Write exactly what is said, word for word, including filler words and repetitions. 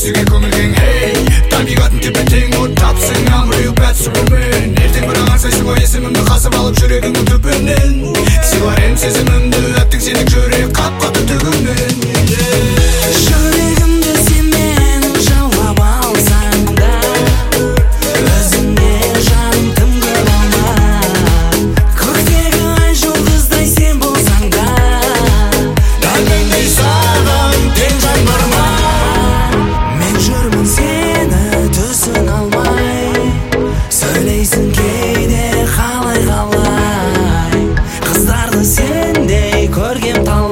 Сүге көңілген хей табиғатын тепе-тең от тапсың амрый бәт суымен ертең бірақ аңсайсың ғой есімімді қасып алып жүрегіңнің түпінен сыйлар ем сезімімді әттің сенің жүрек қап-қатты түгімен жүрегімді сенмен жаулап алсаң да өзіңе жаным тым көп алма көктегі ай жұлдыздай сен болсаң да тәңірдей саған тең жан бар ма мен жүрмін сені түсін алмай сөйлейсің кейде қалай қалай қыздарды сендей көргем талай